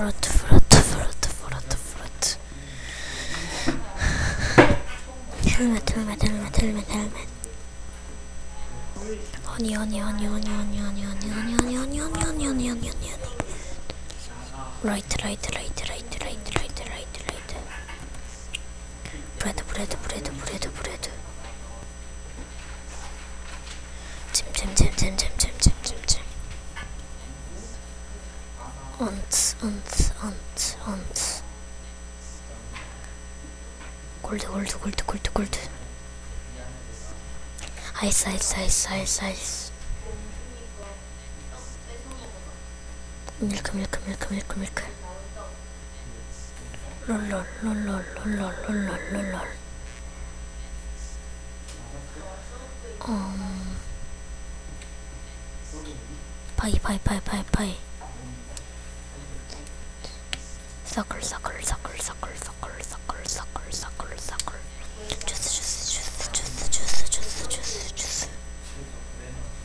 프로트. 헬멧. 허니. 라이트. 브레드. 찜. 언츠. 골드. 아이스. 밀크. 롤. 파이. 서클.